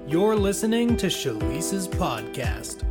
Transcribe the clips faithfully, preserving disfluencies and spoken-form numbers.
You're listening to Shalisa's podcast.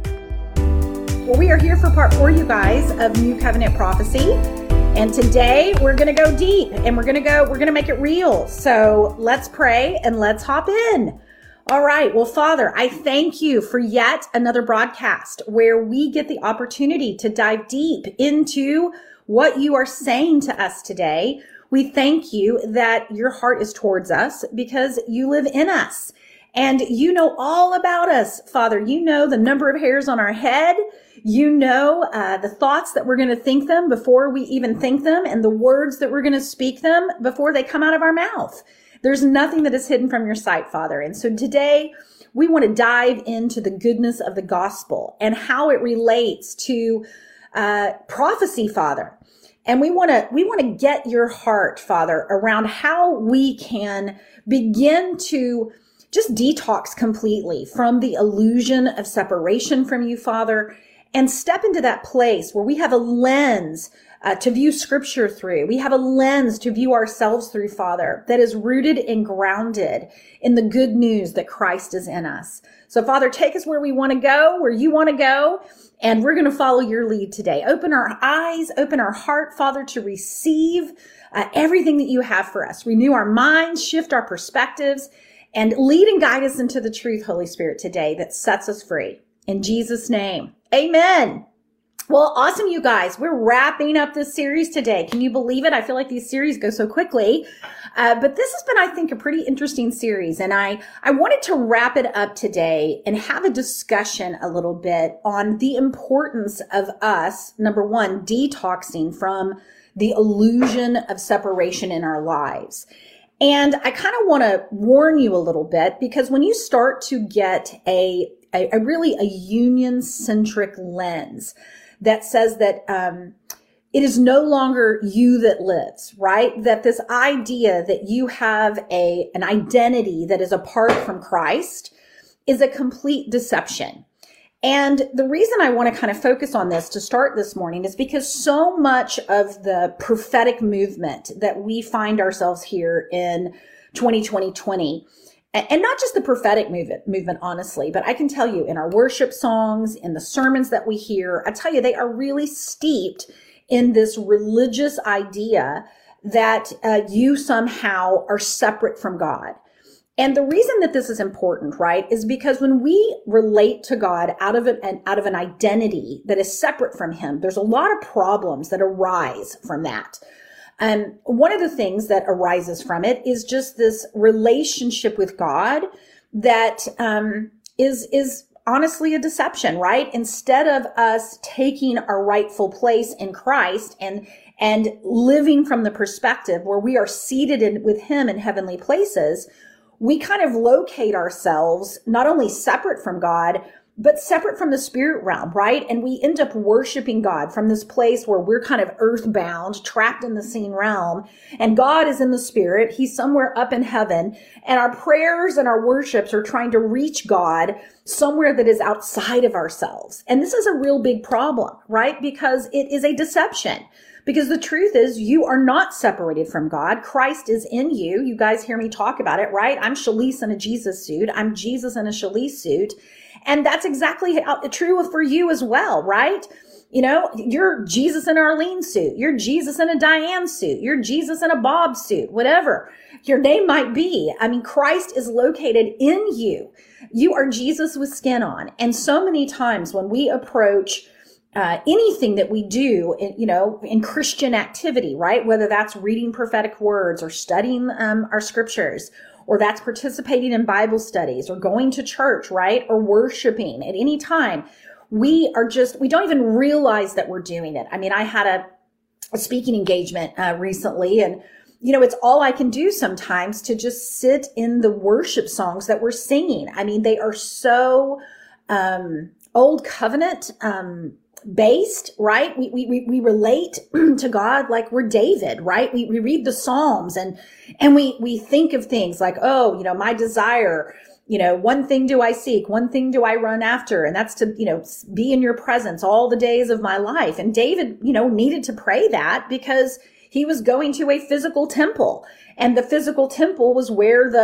Well, we are here for part four, you guys, of New Covenant Prophecy. And today we're going to go deep and we're going to go, we're going to make it real. So let's pray and let's hop in. All right. Well, Father, I thank you for yet another broadcast where we get the opportunity to dive deep into what you are saying to us today. We thank you that your heart is towards us because you live in us and you know all about us, Father. You know the number of hairs on our head. You know uh, the thoughts that we're going to think them before we even think them, and the words that we're going to speak them before they come out of our mouth. There's nothing that is hidden from your sight, Father. And so today we want to dive into the goodness of the gospel and how it relates to uh, prophecy, Father. And we want to, we want to get your heart, Father, around how we can begin to just detox completely from the illusion of separation from you, Father, and step into that place where we have a lens uh, to view scripture through. We have a lens to view ourselves through, Father, that is rooted and grounded in the good news that Christ is in us. So, Father, take us where we want to go, where you want to go, and we're going to follow your lead today. Open our eyes, open our heart, Father, to receive uh, everything that you have for us. Renew our minds, shift our perspectives, and lead and guide us into the truth, Holy Spirit, today that sets us free. In Jesus' name, amen. Well, awesome, you guys. We're wrapping up this series today. Can you believe it? I feel like these series go so quickly. Uh, but this has been, I think, a pretty interesting series. And I, I wanted to wrap it up today and have a discussion a little bit on the importance of us, number one, detoxing from the illusion of separation in our lives. And I kind of want to warn you a little bit, because when you start to get a, a, a really a union-centric lens that says that um, it is no longer you that lives, right? That this idea that you have a an identity that is apart from Christ is a complete deception. And the reason I want to kind of focus on this to start this morning is because so much of the prophetic movement that we find ourselves here in twenty twenty, and not just the prophetic movement, movement, honestly, but I can tell you in our worship songs, in the sermons that we hear, I tell you, they are really steeped in this religious idea that uh, you somehow are separate from God. And the reason that this is important, right, is because when we relate to God out of an, out of an identity that is separate from him, there's a lot of problems that arise from that. And one of the things that arises from it is just this relationship with God that um, is is honestly a deception, right? Instead of us taking our rightful place in Christ and and living from the perspective where we are seated in, with him in heavenly places, we kind of locate ourselves not only separate from God, but separate from the spirit realm, right? And we end up worshiping God from this place where we're kind of earthbound, trapped in the seen realm, and God is in the spirit. He's somewhere up in heaven, and our prayers and our worships are trying to reach God somewhere that is outside of ourselves. And this is a real big problem, right? Because it is a deception. Because the truth is, you are not separated from God. Christ is in you. You guys hear me talk about it, right? I'm Shalise in a Jesus suit. I'm Jesus in a Shalise suit. And that's exactly how, true for you as well, right? You know, you're Jesus in an Arlene suit. You're Jesus in a Diane suit. You're Jesus in a Bob suit, whatever your name might be. I mean, Christ is located in you. You are Jesus with skin on. And so many times when we approach Uh, anything that we do, in, you know, in Christian activity, right? Whether that's reading prophetic words or studying um, our scriptures, or that's participating in Bible studies or going to church, right? Or worshiping at any time. We are just, we don't even realize that we're doing it. I mean, I had a, a speaking engagement uh, recently, and, you know, it's all I can do sometimes to just sit in the worship songs that we're singing. I mean, they are so um, old covenant, um, based, right? We, we, we relate to God like we're David, right? We, we read the Psalms and, and we, we think of things like, oh, you know, my desire, you know, one thing do I seek, one thing do I run after, and that's to, you know, be in your presence all the days of my life. And David, you know, needed to pray that because he was going to a physical temple, and the physical temple was where the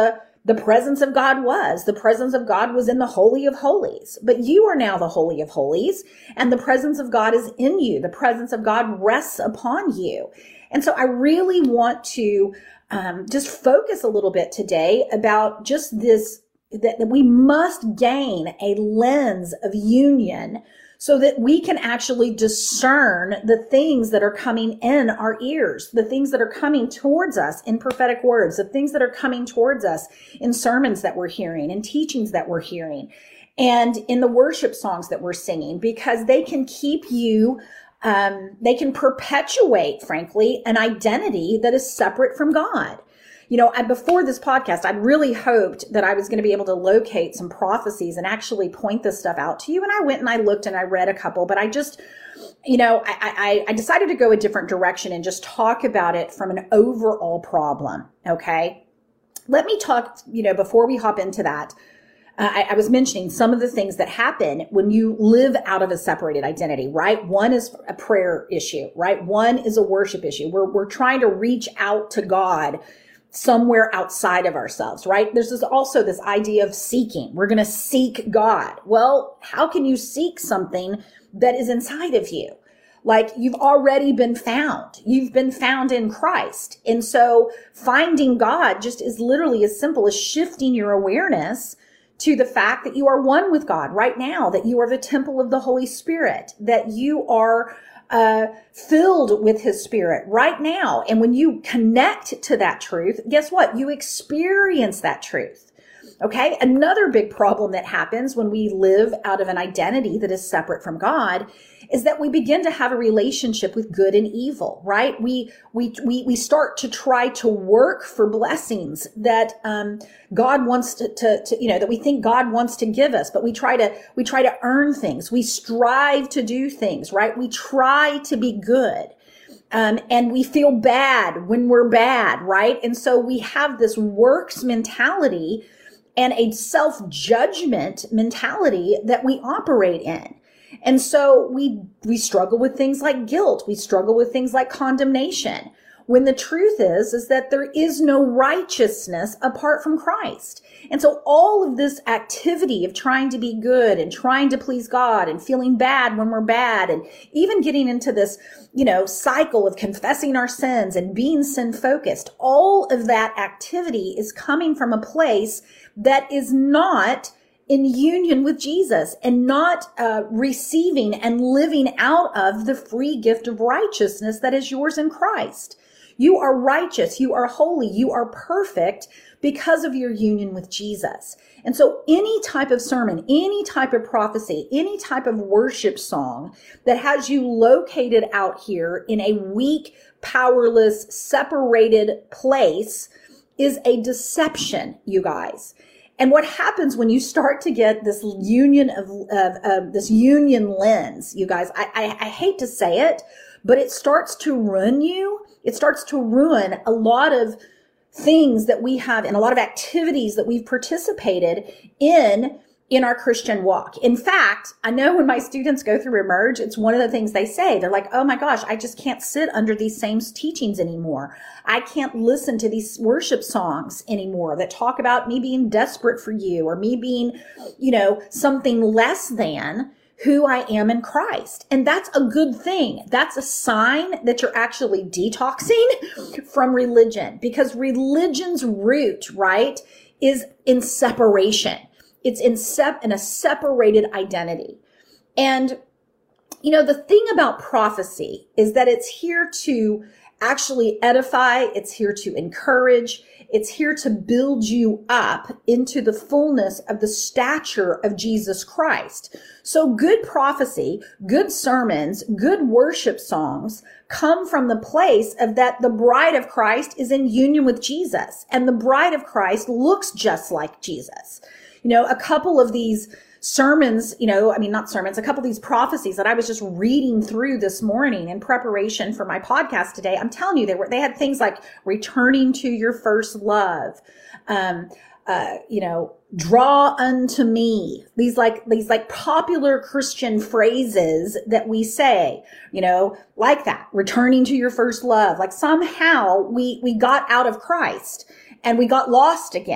the presence of God was. The presence of God was in the Holy of Holies, but you are now the Holy of Holies, and the presence of God is in you. The presence of God rests upon you. And so I really want to um, just focus a little bit today about just this, that, that we must gain a lens of union so that we can actually discern the things that are coming in our ears, the things that are coming towards us in prophetic words, the things that are coming towards us in sermons that we're hearing, in teachings that we're hearing, and in the worship songs that we're singing, because they can keep you, um, they can perpetuate, frankly, an identity that is separate from God. You know, I, before this podcast, I really hoped that I was going to be able to locate some prophecies and actually point this stuff out to you. And I went and I looked and I read a couple, but I just, you know, I, I, I decided to go a different direction and just talk about it from an overall problem. Okay. Let me talk, you know, before we hop into that, uh, I, I was mentioning some of the things that happen when you live out of a separated identity, right? One is a prayer issue, right? One is a worship issue. We're, we're trying to reach out to God somewhere outside of ourselves, right? There's this, also this idea of seeking. We're going to seek God. Well, how can you seek something that is inside of you? Like, you've already been found. You've been found in Christ. And so finding God just is literally as simple as shifting your awareness to the fact that you are one with God right now, that you are the temple of the Holy Spirit, that you are Uh, filled with his Spirit right now. And when you connect to that truth, guess what? You experience that truth. Okay. Another big problem that happens when we live out of an identity that is separate from God is that we begin to have a relationship with good and evil, right? We, we, we, we start to try to work for blessings that, um, God wants to, to, to, you know, that we think God wants to give us, but we try to, we try to earn things. We strive to do things, right? We try to be good. Um, and we feel bad when we're bad, right? And so we have this works mentality and a self-judgment mentality that we operate in. And so we, we struggle with things like guilt. We struggle with things like condemnation. When the truth is, is that there is no righteousness apart from Christ. And so all of this activity of trying to be good and trying to please God and feeling bad when we're bad, and even getting into this, you know, cycle of confessing our sins and being sin focused, all of that activity is coming from a place that is not in union with Jesus and not uh, receiving and living out of the free gift of righteousness that is yours in Christ. You are righteous. You are holy. You are perfect because of your union with Jesus. And so any type of sermon, any type of prophecy, any type of worship song that has you located out here in a weak, powerless, separated place is a deception, you guys. And what happens when you start to get this union of, of, of this union lens, you guys, I, I, I hate to say it, but it starts to ruin you. It starts to ruin a lot of things that we have and a lot of activities that we've participated in in our Christian walk. In fact, I know when my students go through Emerge, it's one of the things they say. They're like, oh my gosh, I just can't sit under these same teachings anymore. I can't listen to these worship songs anymore that talk about me being desperate for you or me being, you know, something less than who I am in Christ. And that's a good thing. That's a sign that you're actually detoxing from religion, because religion's root, right, is in separation. It's in, sep- in a separated identity. And, you know, the thing about prophecy is that it's here to actually edify. It's here to encourage. It's here to build you up into the fullness of the stature of Jesus Christ. So good prophecy, good sermons, good worship songs come from the place of that the bride of Christ is in union with Jesus, and the bride of Christ looks just like Jesus. You know, a couple of these sermons, you know, I mean, not sermons, a couple of these prophecies that I was just reading through this morning in preparation for my podcast today. I'm telling you, they were, they had things like returning to your first love, um, uh, you know, draw unto me, these like, these like popular Christian phrases that we say, you know, like that, returning to your first love. Like somehow we, we got out of Christ and we got lost again.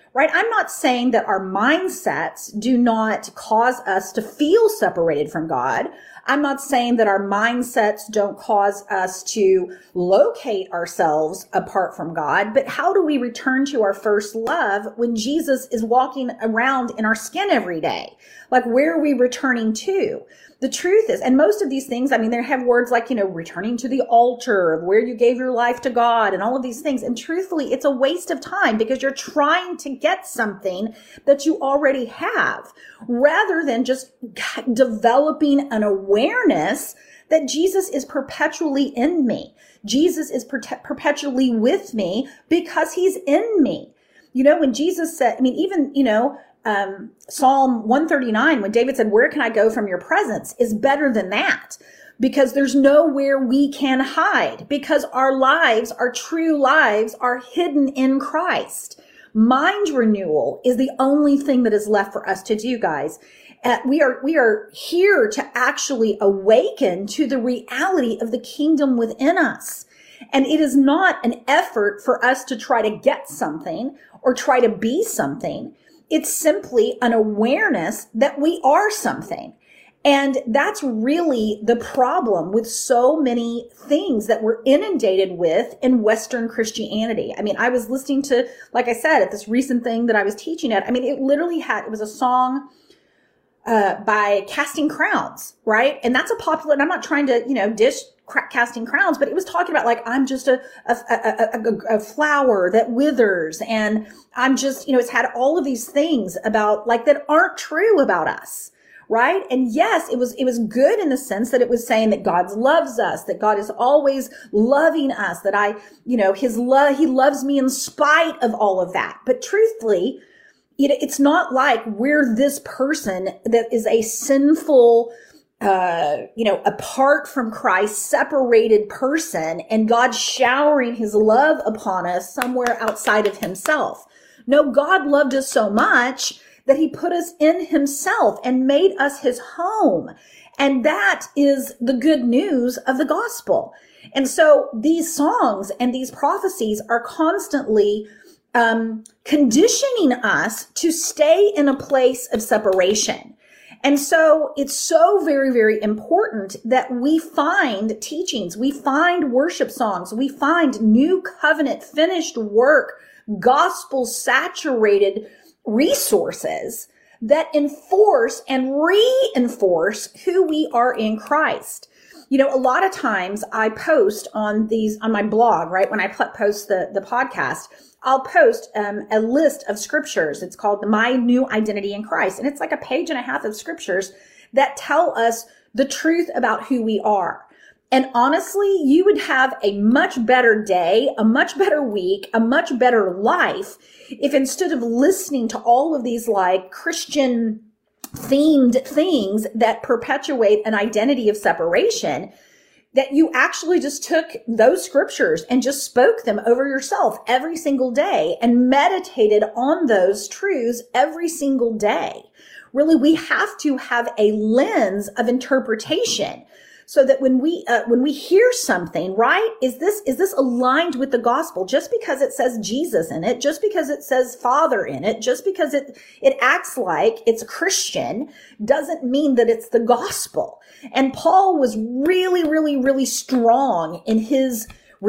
right? I'm not saying that our mindsets do not cause us to feel separated from God. I'm not saying that our mindsets don't cause us to locate ourselves apart from God, but how do we return to our first love when Jesus is walking around in our skin every day? Like, where are we returning to? The truth is, and most of these things, I mean, they have words like, you know, returning to the altar, where you gave your life to God and all of these things. And truthfully, it's a waste of time because you're trying to get something that you already have rather than just developing an awareness that Jesus is perpetually in me. Jesus is per- perpetually with me because he's in me. You know, when Jesus said, I mean, even, you know, Um, Psalm one thirty-nine, when David said, where can I go from your presence, is better than that, because there's nowhere we can hide, because our lives, our true lives, are hidden in Christ. Mind renewal is the only thing that is left for us to do, guys. Uh, we are, we are here to actually awaken to the reality of the kingdom within us. And it is not an effort for us to try to get something or try to be something. It's simply an awareness that we are something. And that's really the problem with so many things that we're inundated with in Western Christianity. I mean, I was listening to, like I said, at this recent thing that I was teaching at, I mean, it literally had, it was a song uh, by Casting Crowns, right? And that's a popular, and I'm not trying to, you know, dish Casting Crowns, but it was talking about like, I'm just a, a, a, a, a flower that withers. And I'm just, you know, it's had all of these things about like that aren't true about us. Right. And yes, it was, it was good in the sense that it was saying that God loves us, that God is always loving us, that I, you know, his love, he loves me in spite of all of that. But truthfully, it, it's not like we're this person that is a sinful, uh, you know, apart from Christ, separated person, and God showering his love upon us somewhere outside of himself. No, God loved us so much that he put us in himself and made us his home. And that is the good news of the gospel. And so these songs and these prophecies are constantly um, conditioning us to stay in a place of separation. And so it's so very, very important that we find teachings, we find worship songs, we find new covenant, finished work, gospel saturated resources that enforce and reinforce who we are in Christ. You know, a lot of times I post on these, on my blog, right? When I post the, the podcast, I'll post um, a list of scriptures. It's called My New Identity in Christ. And it's like a page and a half of scriptures that tell us the truth about who we are. And honestly, you would have a much better day, a much better week, a much better life if instead of listening to all of these like Christian themed things that perpetuate an identity of separation, that you actually just took those scriptures and just spoke them over yourself every single day and meditated on those truths every single day. Really, we have to have a lens of interpretation so that when we uh, when we hear something, right, is this is this aligned with the gospel? Just because it says Jesus in it, just because it says Father in it, just because it it acts like it's Christian, doesn't mean that it's the gospel. And Paul was really, really, really strong in his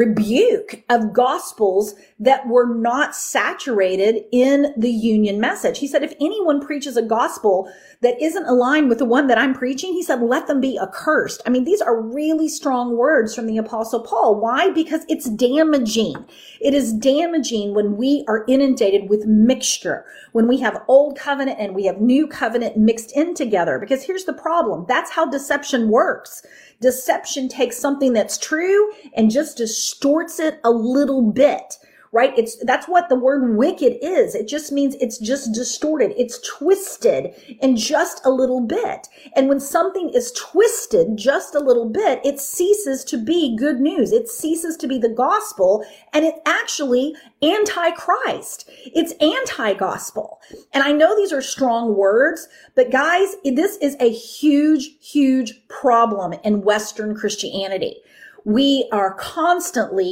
rebuke of gospels that were not saturated in the union message. He said, if anyone preaches a gospel that isn't aligned with the one that I'm preaching, he said, let them be accursed. I mean, these are really strong words from the Apostle Paul. Why? Because it's damaging. It is damaging when we are inundated with mixture, when we have old covenant and we have new covenant mixed in together. Because here's the problem. That's how deception works. Deception takes something that's true and just distorts it a little bit, right? It's, that's what the word wicked is. It just means it's just distorted. It's twisted in just a little bit. And when something is twisted just a little bit, it ceases to be good news. It ceases to be the gospel, and it's actually anti-Christ. It's anti-gospel. And I know these are strong words, but guys, this is a huge, huge problem in Western Christianity. We are constantly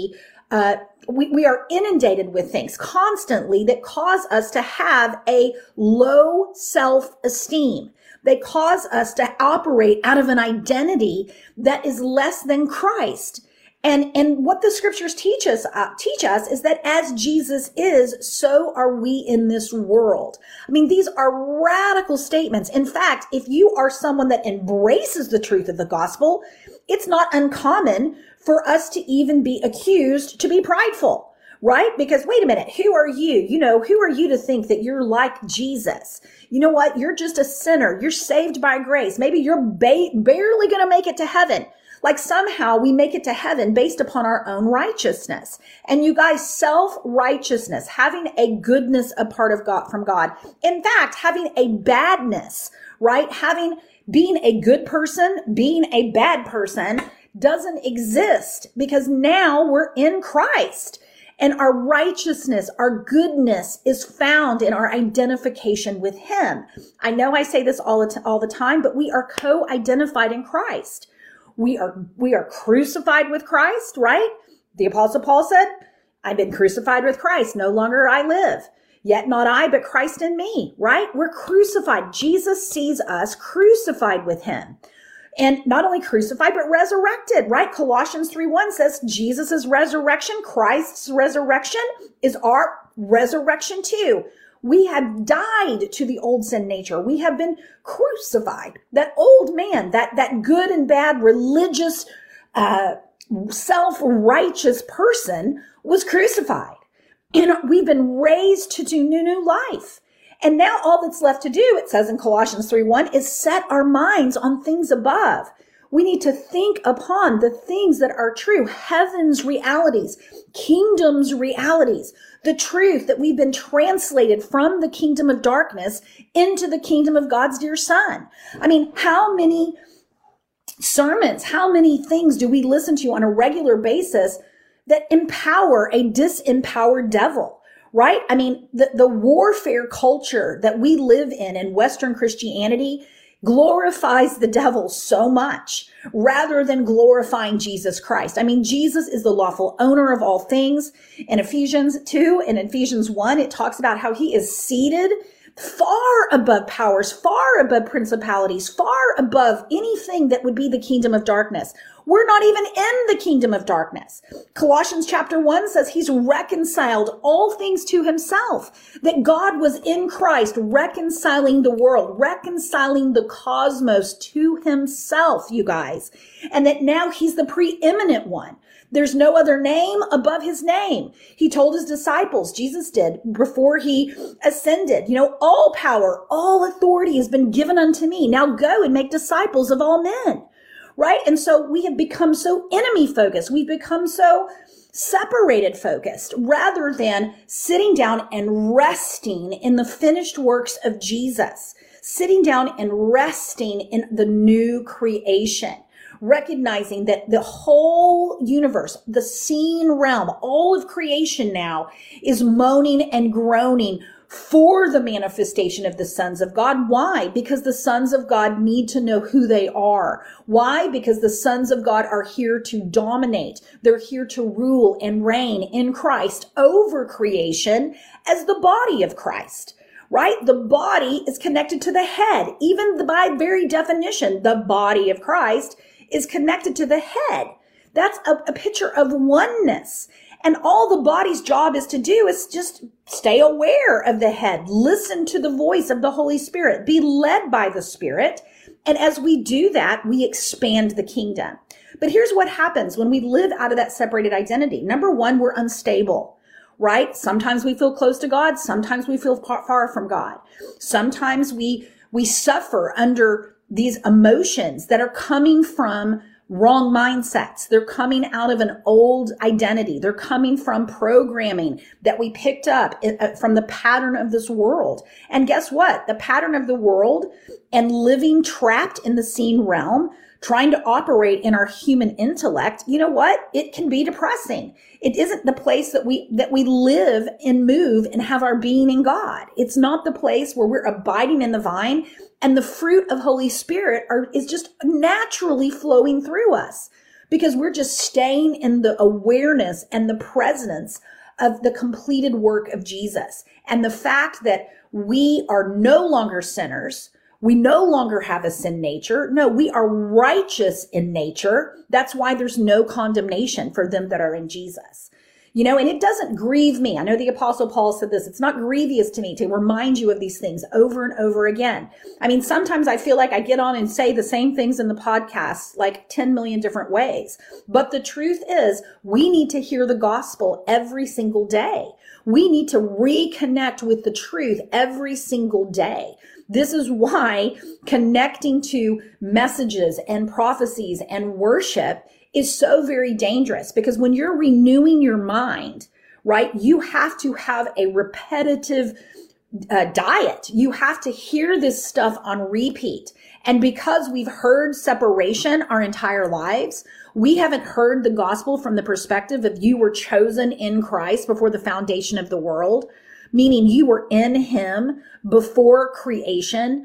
uh, we, we are inundated with things constantly that cause us to have a low self-esteem. They cause us to operate out of an identity that is less than Christ. And, and what the scriptures teach us, uh, teach us is that as Jesus is, so are we in this world. I mean, these are radical statements. In fact, if you are someone that embraces the truth of the gospel, it's not uncommon for us to even be accused to be prideful, right? Because wait a minute, who are you? You know, who are you to think that you're like Jesus? You know what? You're just a sinner. You're saved by grace. Maybe you're ba- barely going to make it to heaven. Like somehow we make it to heaven based upon our own righteousness. And you guys, self-righteousness, having a goodness a part of God from God. In fact, having a badness, right? Having, being a good person, being a bad person doesn't exist because now we're in Christ. And our righteousness, our goodness is found in our identification with him. I know I say this all the, t- all the time, but we are co-identified in Christ. We are, we are crucified with Christ, right? The Apostle Paul said, I've been crucified with Christ. No longer I live. Yet not I, but Christ in me, right? We're crucified. Jesus sees us crucified with him. And not only crucified, but resurrected, right? Colossians three one says Jesus' resurrection, Christ's resurrection is our resurrection too. We have died to the old sin nature. We have been crucified. That old man, that, that good and bad religious, uh, self-righteous person was crucified. And we've been raised to do new, new life. And now all that's left to do, it says in Colossians three one, is set our minds on things above. We need to think upon the things that are true, heaven's realities, kingdom's realities, the truth that we've been translated from the kingdom of darkness into the kingdom of God's dear Son. I mean, how many sermons, how many things do we listen to on a regular basis that empower a disempowered devil, right? I mean, the, the warfare culture that we live in in Western Christianity glorifies the devil so much rather than glorifying Jesus Christ. I mean, Jesus is the lawful owner of all things. In Ephesians two and Ephesians one, it talks about how he is seated far above powers, far above principalities, far above anything that would be the kingdom of darkness. We're not even in the kingdom of darkness. Colossians chapter one says he's reconciled all things to himself, that God was in Christ reconciling the world, reconciling the cosmos to himself, you guys, and that now he's the preeminent one. There's no other name above his name. He told his disciples, Jesus did, before he ascended, you know, all power, all authority has been given unto me. Now go and make disciples of all men. Right? And so we have become so enemy focused. We've become so separated focused rather than sitting down and resting in the finished works of Jesus, sitting down and resting in the new creation, recognizing that the whole universe, the seen realm, all of creation now is moaning and groaning for the manifestation of the sons of God. Why? Because the sons of God need to know who they are. Why? Because the sons of God are here to dominate. They're here to rule and reign in Christ over creation as the body of Christ, right? The body is connected to the head. Even by very definition, the body of Christ is connected to the head. That's a, a picture of oneness. And all the body's job is to do is just stay aware of the head, listen to the voice of the Holy Spirit, be led by the Spirit. And as we do that, we expand the kingdom. But here's what happens when we live out of that separated identity. Number one, we're unstable, right? Sometimes we feel close to God. Sometimes we feel far from God. Sometimes we, we suffer under these emotions that are coming from wrong mindsets. They're coming out of an old identity. They're coming from programming that we picked up from the pattern of this world. And guess what? The pattern of the world and living trapped in the seen realm, trying to operate in our human intellect, you know what? It can be depressing. It isn't the place that we, that we live and move and have our being in God. It's not the place where we're abiding in the vine and the fruit of Holy Spirit are, is just naturally flowing through us. because we're just staying in the awareness and the presence of the completed work of Jesus. And the fact that we are no longer sinners. We no longer have a sin nature. No, we are righteous in nature. That's why there's no condemnation for them that are in Jesus. You know, and it doesn't grieve me. I know the Apostle Paul said this. It's not grievous to me to remind you of these things over and over again. I mean, sometimes I feel like I get on and say the same things in the podcast like ten million different ways. But the truth is, we need to hear the gospel every single day. We need to reconnect with the truth every single day. This is why connecting to messages and prophecies and worship is so very dangerous, because when you're renewing your mind, right, you have to have a repetitive uh, diet. You have to hear this stuff on repeat. And because we've heard separation our entire lives, we haven't heard the gospel from the perspective of you were chosen in Christ before the foundation of the world, meaning you were in him before creation,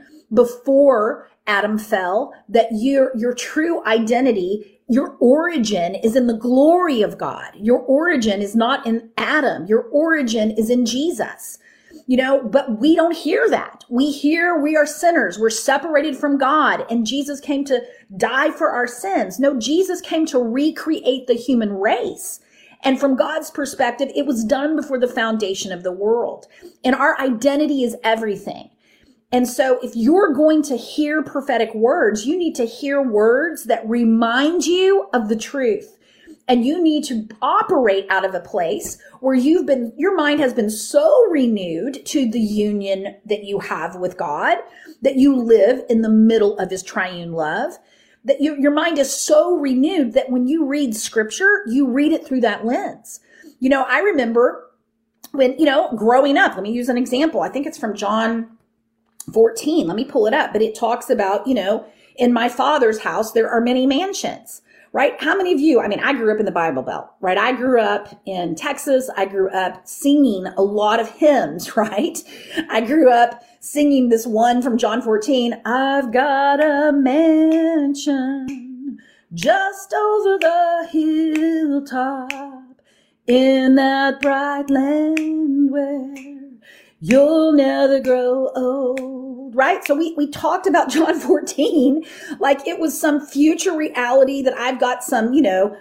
before Adam fell, that your, your true identity, your origin is in the glory of God. Your origin is not in Adam. Your origin is in Jesus. You know, but we don't hear that. We hear we are sinners. We're separated from God, and Jesus came to die for our sins. No, Jesus came to recreate the human race. And from God's perspective, it was done before the foundation of the world. And our identity is everything. And so if you're going to hear prophetic words, you need to hear words that remind you of the truth. And you need to operate out of a place where you've been, your mind has been so renewed to the union that you have with God, that you live in the middle of his triune love, that you, your mind is so renewed that when you read scripture, you read it through that lens. You know, I remember when, you know, growing up, let me use an example. I think it's from John fourteen. Let me pull it up. But it talks about, you know, in my Father's house, there are many mansions, right? How many of you, I mean, I grew up in the Bible Belt, right? I grew up in Texas. I grew up singing a lot of hymns, right? I grew up singing this one from John fourteen. I've got a mansion just over the hilltop in that bright land where you'll never grow old, right? So we, we talked about John fourteen like it was some future reality that I've got some, you know,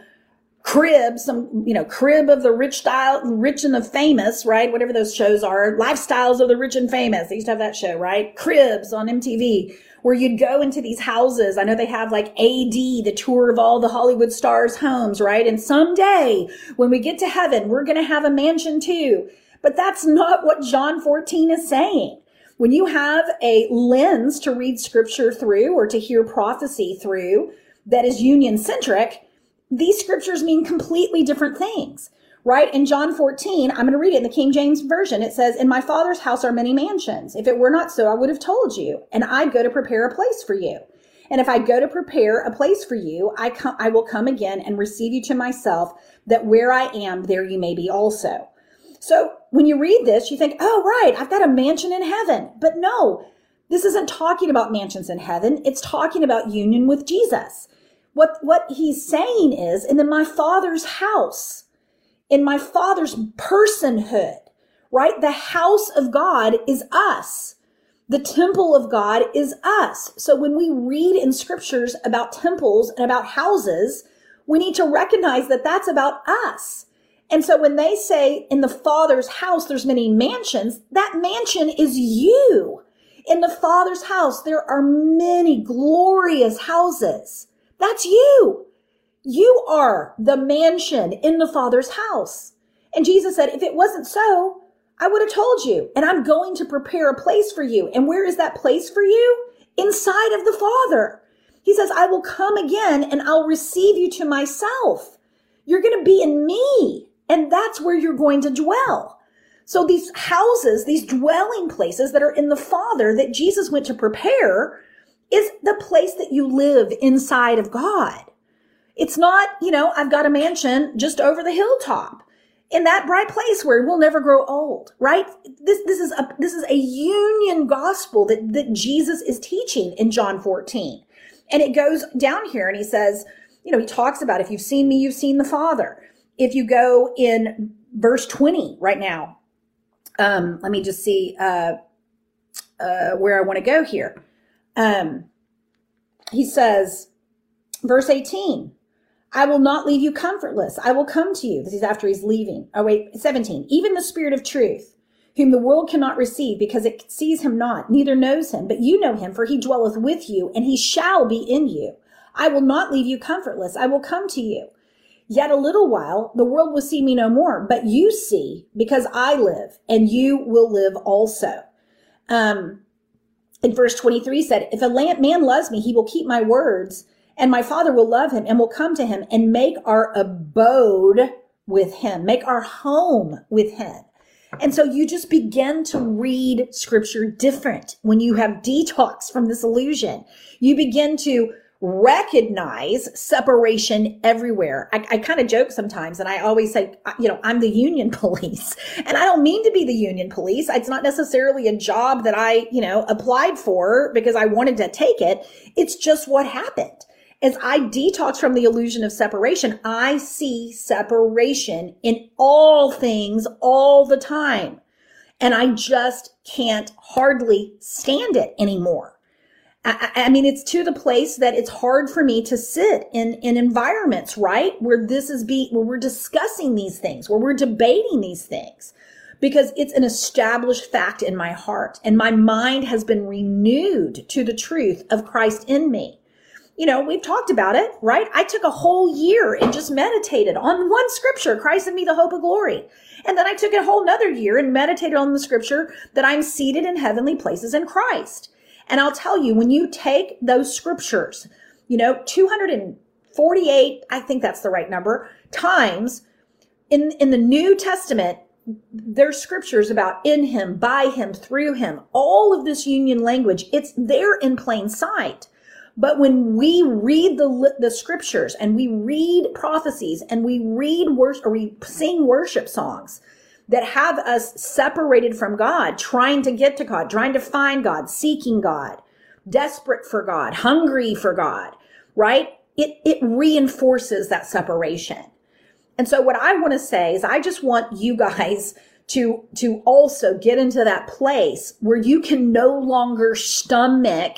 crib, some, you know, crib of the rich style, rich and the famous, right? Whatever those shows are, lifestyles of the rich and famous. They used to have that show, right? Cribs on M T V, where you'd go into these houses. I know they have like A D, the tour of all the Hollywood stars' homes, right? And someday when we get to heaven, we're going to have a mansion too. But that's not what John fourteen is saying. When you have a lens to read scripture through or to hear prophecy through that is union-centric, these scriptures mean completely different things, right? In John fourteen, I'm going to read it in the King James Version. It says, in my Father's house are many mansions. If it were not so, I would have told you, and I'd go to prepare a place for you. And if I go to prepare a place for you, I come, I will come again and receive you to myself, that where I am, there you may be also. So when you read this, you think, oh, right, I've got a mansion in heaven. But no, this isn't talking about mansions in heaven. It's talking about union with Jesus. What, what he's saying is, in my Father's house, in my Father's personhood, right? The house of God is us. The temple of God is us. So when we read in scriptures about temples and about houses, we need to recognize that that's about us. And so when they say in the Father's house, there's many mansions, that mansion is you. In the Father's house, there are many glorious houses. That's you. You are the mansion in the Father's house. And Jesus said, if it wasn't so, I would have told you, and I'm going to prepare a place for you. And where is that place for you? Inside of the Father. He says, I will come again and I'll receive you to myself. You're going to be in me. And that's where you're going to dwell. So these houses, these dwelling places that are in the Father that Jesus went to prepare is the place that you live inside of God. It's not, you know, I've got a mansion just over the hilltop in that bright place where we'll never grow old, right? This, this is a, this is a union gospel that, that Jesus is teaching in John fourteen. And it goes down here and he says, you know, he talks about, if you've seen me, you've seen the Father. If you go in verse twenty right now, um, let me just see uh, uh, where I want to go here. Um, he says, verse eighteen, I will not leave you comfortless. I will come to you. This is after he's leaving. Oh, wait, seventeen. Even the Spirit of truth, whom the world cannot receive because it sees him not, neither knows him, but you know him, for he dwelleth with you, and he shall be in you. I will not leave you comfortless. I will come to you. Yet a little while, the world will see me no more, but you see, because I live, and you will live also. Um, in verse twenty-three said, if a man loves me, he will keep my words, and my Father will love him and will come to him and make our abode with him, make our home with him. And so you just begin to read scripture different when you have detox from this illusion. You begin to recognize separation everywhere. I, I kind of joke sometimes, and I always say, you know, I'm the union police, and I don't mean to be the union police. It's not necessarily a job that I, you know, applied for because I wanted to take it. It's just what happened. As I detox from the illusion of separation, I see separation in all things all the time. And I just can't hardly stand it anymore. I, I mean, it's to the place that it's hard for me to sit in, in environments, right? Where this is being, where we're discussing these things, where we're debating these things, because it's an established fact in my heart, and my mind has been renewed to the truth of Christ in me. You know, we've talked about it, right? I took a whole year and just meditated on one scripture, Christ in me, the hope of glory. And then I took a whole nother year and meditated on the scripture that I'm seated in heavenly places in Christ. And I'll tell you, when you take those scriptures, you know, two hundred forty-eight, I think that's the right number, times in, in the New Testament, there's scriptures about in him, by him, through him, all of this union language, it's there in plain sight. But when we read the the scriptures and we read prophecies and we read worship, or we sing worship songs that have us separated from God, trying to get to God, trying to find God, seeking God, desperate for God, hungry for God, right? It, it reinforces that separation. And so what I want to say is I just want you guys to, to also get into that place where you can no longer stomach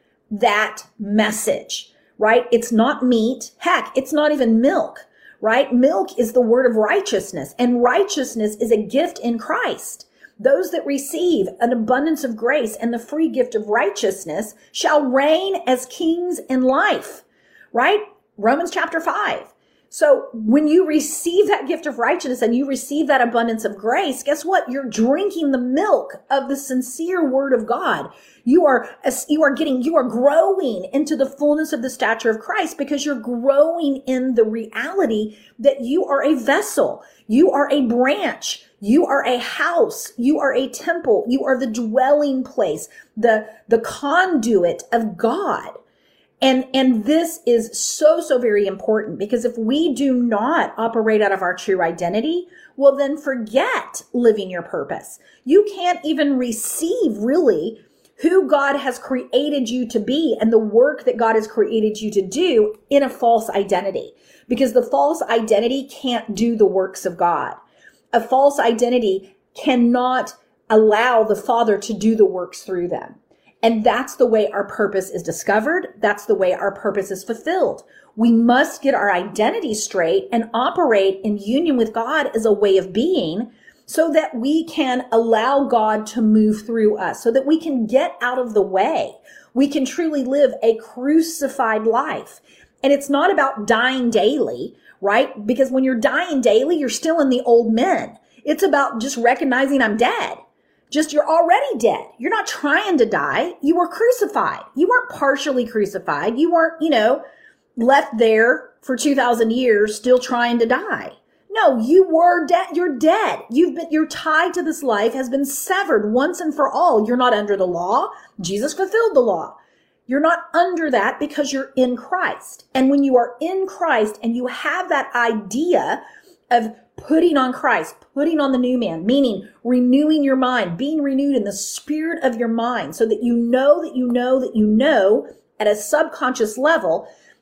that message, right? It's not meat. Heck, it's not even milk, right? Milk is the word of righteousness, and righteousness is a gift in Christ. Those that receive an abundance of grace and the free gift of righteousness shall reign as kings in life, right? Romans chapter five. So when you receive that gift of righteousness and you receive that abundance of grace, guess what? You're drinking the milk of the sincere word of God. You are, you are getting, you are growing into the fullness of the stature of Christ because you're growing in the reality that you are a vessel. You are a branch. You are a house. You are a temple. You are the dwelling place, the, the conduit of God. And, and this is so, so very important, because if we do not operate out of our true identity, well, then forget living your purpose. You can't even receive really who God has created you to be and the work that God has created you to do in a false identity, because the false identity can't do the works of God. A false identity cannot allow the Father to do the works through them. And that's the way our purpose is discovered. That's the way our purpose is fulfilled. We must get our identity straight and operate in union with God as a way of being, so that we can allow God to move through us, so that we can get out of the way. We can truly live a crucified life. And it's not about dying daily, right? Because when you're dying daily, you're still in the old men. It's about just recognizing I'm dead. Just, you're already dead. You're not trying to die. You were crucified. You weren't partially crucified. You weren't, you know, left there for two thousand years still trying to die. No, you were dead. You're dead. You've been, your tie to this life has been severed once and for all. You're not under the law. Jesus fulfilled the law. You're not under that because you're in Christ. And when you are in Christ and you have that idea of putting on Christ, putting on the new man, meaning renewing your mind, being renewed in the spirit of your mind, so that you know that you know that you know at a subconscious level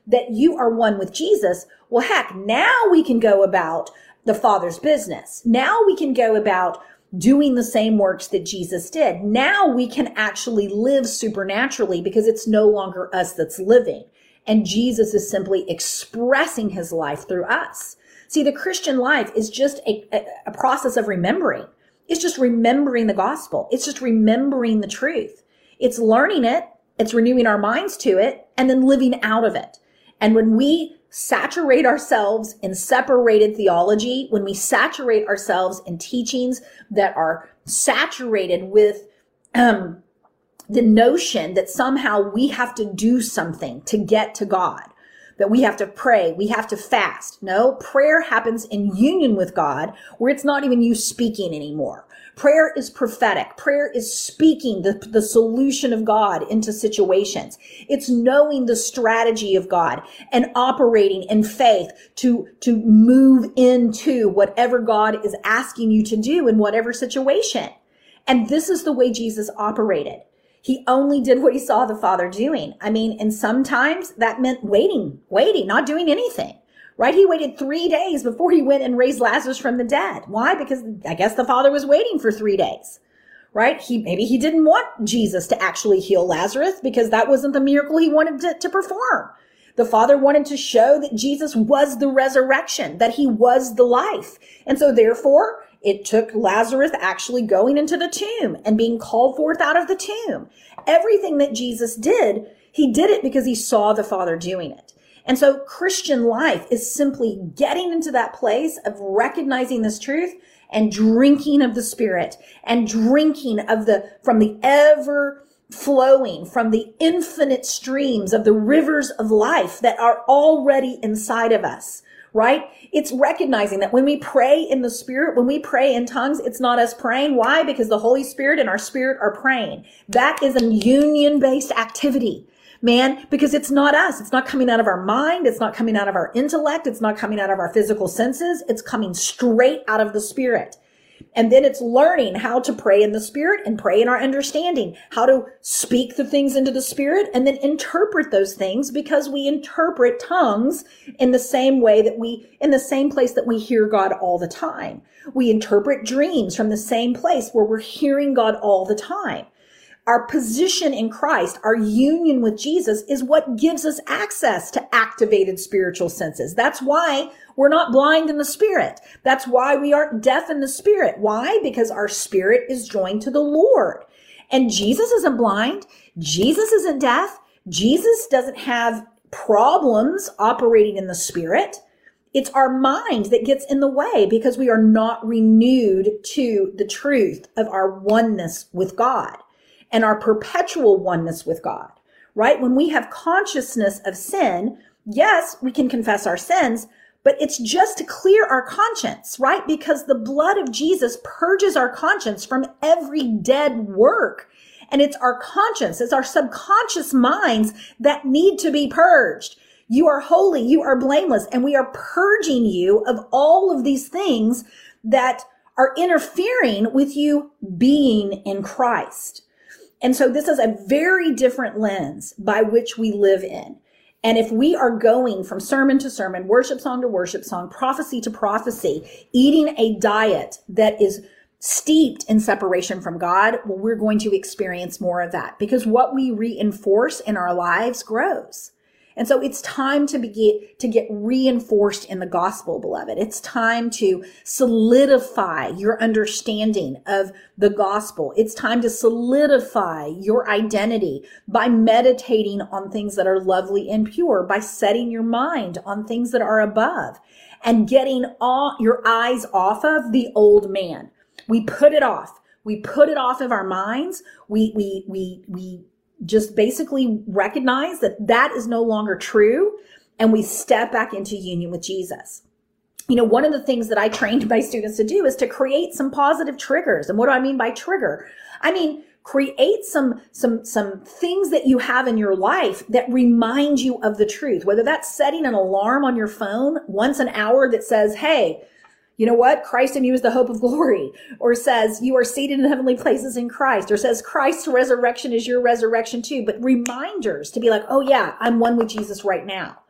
that you are one with Jesus, well, heck, now we can go about the Father's business. Now we can go about doing the same works that Jesus did. Now we can actually live supernaturally because it's no longer us that's living. And Jesus is simply expressing his life through us. See, the Christian life is just a, a, a process of remembering. It's just remembering the gospel. It's just remembering the truth. It's learning it. It's renewing our minds to it and then living out of it. And when we saturate ourselves in separated theology, when we saturate ourselves in teachings that are saturated with um, the notion that somehow we have to do something to get to God, that we have to pray, we have to fast. No, prayer happens in union with God where it's not even you speaking anymore. Prayer is prophetic. Prayer is speaking the, the solution of God into situations. It's knowing the strategy of God and operating in faith to, to move into whatever God is asking you to do in whatever situation. And this is the way Jesus operated. He only did what he saw the Father doing. I mean, and sometimes that meant waiting, waiting, not doing anything. Right? He waited three days before he went and raised Lazarus from the dead. Why? Because I guess the Father was waiting for three days, right? He, maybe he didn't want Jesus to actually heal Lazarus because that wasn't the miracle he wanted to, to perform. The Father wanted to show that Jesus was the resurrection, that he was the life. And so therefore, it took Lazarus actually going into the tomb and being called forth out of the tomb. Everything that Jesus did, he did it because he saw the Father doing it. And so Christian life is simply getting into that place of recognizing this truth and drinking of the Spirit and drinking of the, from the ever flowing, from the infinite streams of the rivers of life that are already inside of us, right? It's recognizing that when we pray in the Spirit, when we pray in tongues, it's not us praying. Why? Because the Holy Spirit and our spirit are praying. That is a union-based activity. Man, because it's not us. It's not coming out of our mind. It's not coming out of our intellect. It's not coming out of our physical senses. It's coming straight out of the Spirit. And then it's learning how to pray in the Spirit and pray in our understanding, how to speak the things into the Spirit and then interpret those things because we interpret tongues in the same way that we, in the same place that we hear God all the time. We interpret dreams from the same place where we're hearing God all the time. Our position in Christ, our union with Jesus is what gives us access to activated spiritual senses. That's why we're not blind in the Spirit. That's why we aren't deaf in the Spirit. Why? Because our spirit is joined to the Lord. And Jesus isn't blind. Jesus isn't deaf. Jesus doesn't have problems operating in the Spirit. It's our mind that gets in the way because we are not renewed to the truth of our oneness with God and our perpetual oneness with God, right? When we have consciousness of sin, yes, we can confess our sins, but it's just to clear our conscience, right? Because the blood of Jesus purges our conscience from every dead work. And it's our conscience, it's our subconscious minds that need to be purged. You are holy, you are blameless, and we are purging you of all of these things that are interfering with you being in Christ. And so this is a very different lens by which we live in. And if we are going from sermon to sermon, worship song to worship song, prophecy to prophecy, eating a diet that is steeped in separation from God, well, we're going to experience more of that because what we reinforce in our lives grows. And so it's time to begin to get reinforced in the gospel, beloved. It's time to solidify your understanding of the gospel. It's time to solidify your identity by meditating on things that are lovely and pure, by setting your mind on things that are above and getting all your eyes off of the old man. We put it off. We put it off of our minds. We, we, we, we, just basically recognize that that is no longer true. And we step back into union with Jesus. You know, one of the things that I trained my students to do is to create some positive triggers. And what do I mean by trigger? I mean, create some, some, some things that you have in your life that remind you of the truth, whether that's setting an alarm on your phone once an hour that says, hey, you know what? Christ in you is the hope of glory, or says you are seated in heavenly places in Christ, or says Christ's resurrection is your resurrection too. But reminders to be like, oh yeah, I'm one with Jesus right now.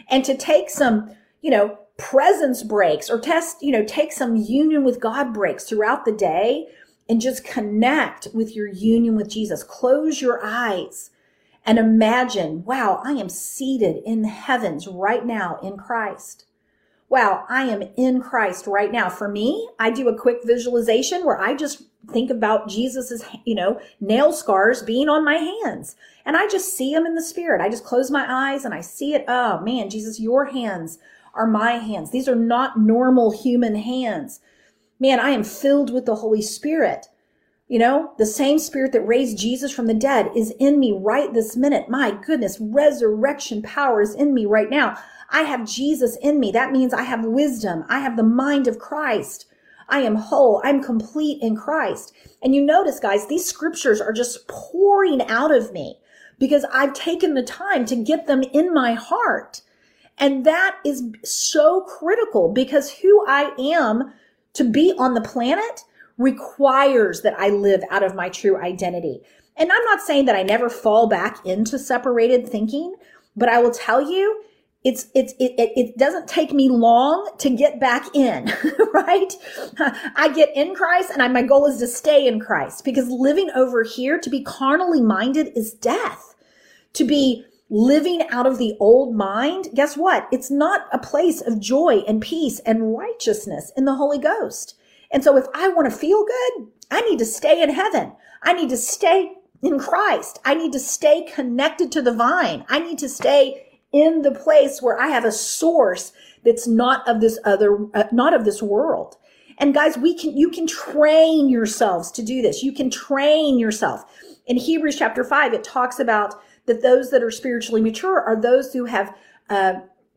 and to take some, you know, presence breaks or test, you know, take some union with God breaks throughout the day and just connect with your union with Jesus. Close your eyes and imagine, wow, I am seated in the heavens right now in Christ. Wow, I am in Christ right now. For me, I do a quick visualization where I just think about Jesus's, you know, nail scars being on my hands. And I just see them in the spirit. I just close my eyes and I see it. Oh man, Jesus, your hands are my hands. These are not normal human hands. Man, I am filled with the Holy Spirit. You know, the same Spirit that raised Jesus from the dead is in me right this minute. My goodness, resurrection power is in me right now. I have Jesus in me. That means I have wisdom. I have the mind of Christ. I am whole. I'm complete in Christ. And you notice, guys, these scriptures are just pouring out of me because I've taken the time to get them in my heart. And that is so critical because who I am to be on the planet requires that I live out of my true identity. And I'm not saying that I never fall back into separated thinking, but I will tell you, it's, it's, it, it, it doesn't take me long to get back in, right? I get in Christ and I, my goal is to stay in Christ because living over here, to be carnally minded is death. To be living out of the old mind, guess what? It's not a place of joy and peace and righteousness in the Holy Ghost. And so if I want to feel good, I need to stay in heaven. I need to stay in Christ. I need to stay connected to the vine. I need to stay in the place where I have a source that's not of this other, uh, not of this world. And guys, we can, you can train yourselves to do this. You can train yourself. In Hebrews chapter five, it talks about that those that are spiritually mature are those who have, uh,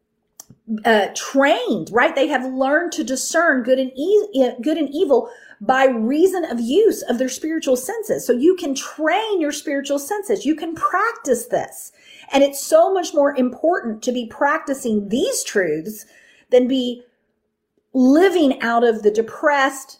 Uh, trained, right? They have learned to discern good and e- good and evil by reason of use of their spiritual senses. So you can train your spiritual senses. You can practice this. And it's so much more important to be practicing these truths than be living out of the depressed,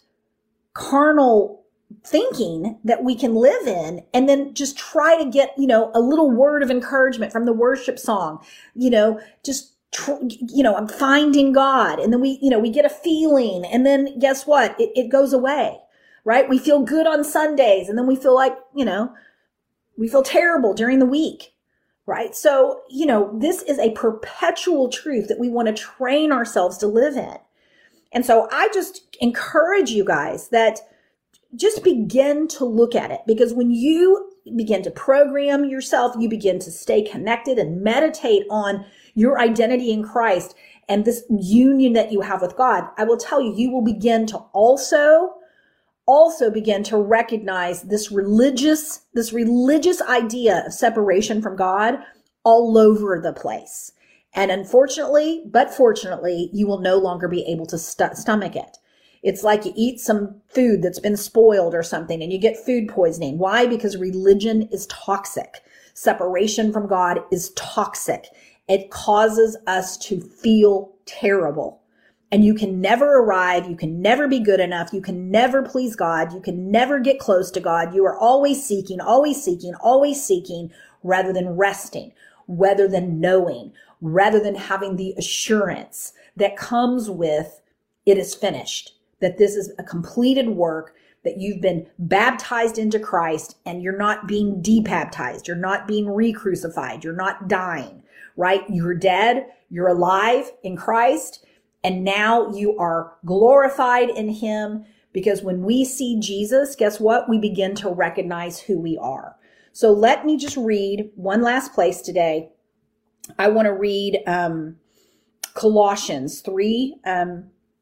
carnal thinking that we can live in and then just try to get, you know, a little word of encouragement from the worship song, you know, just you know, I'm finding God. And then we, you know, we get a feeling and then guess what? It, it goes away, right? We feel good on Sundays and then we feel like, you know, we feel terrible during the week, right? So, you know, this is a perpetual truth that we want to train ourselves to live in. And so I just encourage you guys that just begin to look at it because when you begin to program yourself, you begin to stay connected and meditate on your identity in Christ and this union that you have with God, I will tell you, you will begin to also, also begin to recognize this religious, this religious idea of separation from God all over the place. And unfortunately, but fortunately, you will no longer be able to st- stomach it. It's like you eat some food that's been spoiled or something and you get food poisoning. Why? Because religion is toxic. Separation from God is toxic. It causes us to feel terrible. And you can never arrive. You can never be good enough. You can never please God. You can never get close to God. You are always seeking, always seeking, always seeking rather than resting, rather than knowing, rather than having the assurance that comes with it is finished, that this is a completed work, that you've been baptized into Christ and you're not being debaptized. You're not being re-crucified. You're not dying, right? You're dead. You're alive in Christ. And now you are glorified in him, because when we see Jesus, guess what? We begin to recognize who we are. So let me just read one last place today. I want to read um, Colossians three, um,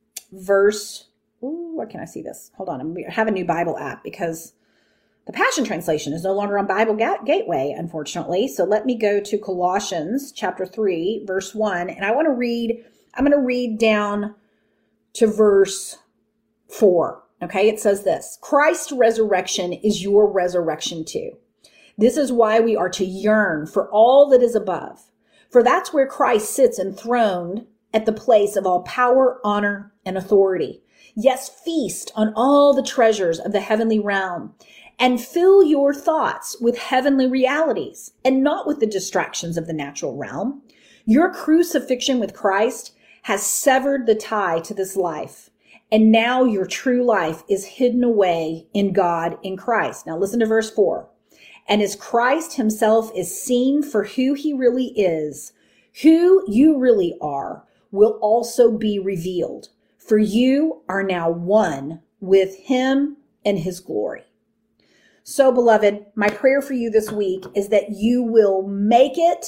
verse, ooh, where can I see this? Hold on. I have a new Bible app because the Passion Translation is no longer on Bible Gateway, unfortunately. So let me go to Colossians chapter three, verse one. And I want to read, I'm going to read down to verse four. Okay. It says this: Christ's resurrection is your resurrection too. This is why we are to yearn for all that is above. For that's where Christ sits enthroned at the place of all power, honor, and authority. Yes, feast on all the treasures of the heavenly realm and fill your thoughts with heavenly realities and not with the distractions of the natural realm. Your crucifixion with Christ has severed the tie to this life. And now your true life is hidden away in God in Christ. Now listen to verse four. And as Christ himself is seen for who he really is, who you really are will also be revealed. For you are now one with him in his glory. So, beloved, my prayer for you this week is that you will make it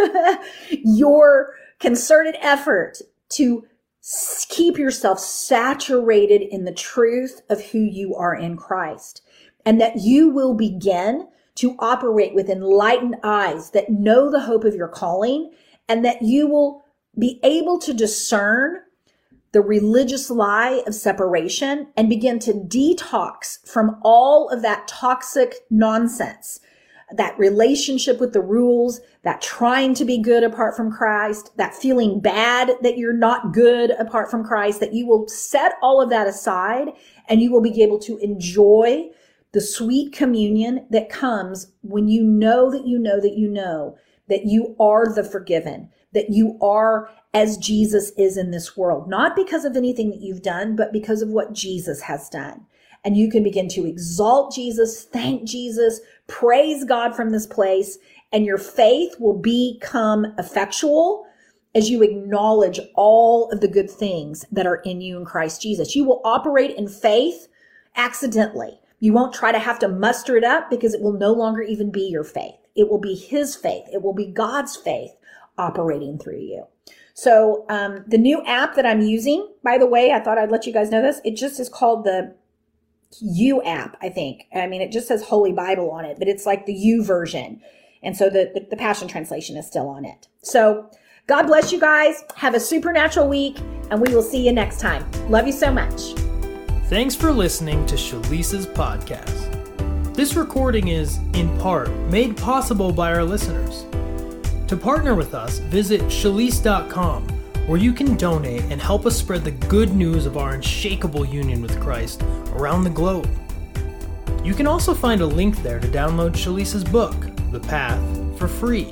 your concerted effort to keep yourself saturated in the truth of who you are in Christ, and that you will begin to operate with enlightened eyes that know the hope of your calling, and that you will be able to discern the religious lie of separation and begin to detox from all of that toxic nonsense, that relationship with the rules, that trying to be good apart from Christ, that feeling bad that you're not good apart from Christ, that you will set all of that aside and you will be able to enjoy the sweet communion that comes when you know that you know that you know that you are the forgiven, that you are as Jesus is in this world, not because of anything that you've done, but because of what Jesus has done. And you can begin to exalt Jesus, thank Jesus, praise God from this place, and your faith will become effectual as you acknowledge all of the good things that are in you in Christ Jesus. You will operate in faith accidentally. You won't try to have to muster it up because it will no longer even be your faith. It will be his faith. It will be God's faith operating through you. So um, the new app that I'm using, by the way, I thought I'd let you guys know this. It just is called the U app, I think. I mean, it just says Holy Bible on it, but it's like the U version. And so the, the, the Passion Translation is still on it. So God bless you guys. Have a supernatural week, and we will see you next time. Love you so much. Thanks for listening to Shalisa's podcast. This recording is, in part, made possible by our listeners. To partner with us, visit shalise dot com, where you can donate and help us spread the good news of our unshakable union with Christ around the globe. You can also find a link there to download Shalisa's book, The Path, for free.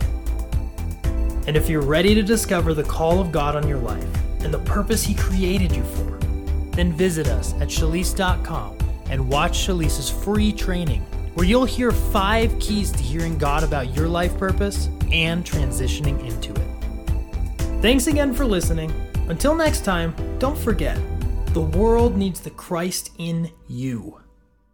And if you're ready to discover the call of God on your life and the purpose he created you for, then visit us at shalise dot com and watch Shalisa's free training, where you'll hear five keys to hearing God about your life purpose and transitioning into it. Thanks again for listening. Until next time, don't forget, the world needs the Christ in you.